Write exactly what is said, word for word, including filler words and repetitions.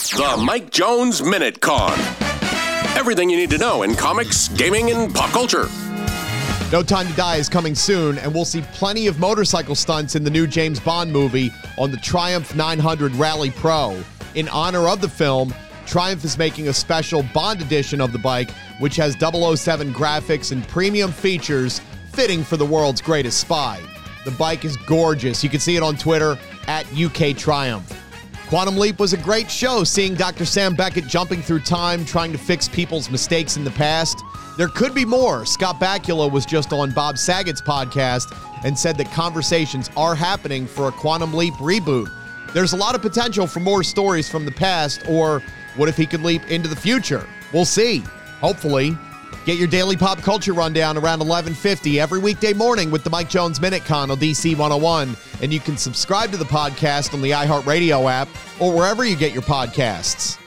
The Mike Jones Minute Con. Everything you need to know in comics, gaming, and pop culture. No Time to Die is coming soon, and we'll see plenty of motorcycle stunts in the new James Bond movie on the Triumph nine hundred Rally Pro. In honor of the film, Triumph is making a special Bond edition of the bike, which has double oh seven graphics and premium features fitting for the world's greatest spy. The bike is gorgeous. You can see it on Twitter at U K Triumph. Quantum Leap was a great show, seeing Doctor Sam Beckett jumping through time, trying to fix people's mistakes in the past. There could be more. Scott Bakula was just on Bob Saget's podcast and said that conversations are happening for a Quantum Leap reboot. There's a lot of potential for more stories from the past, or what if he could leap into the future? We'll see. Hopefully. Get your daily pop culture rundown around eleven fifty every weekday morning with the Mike Jones Minute Con on D C one oh one. And you can subscribe to the podcast on the iHeartRadio app or wherever you get your podcasts.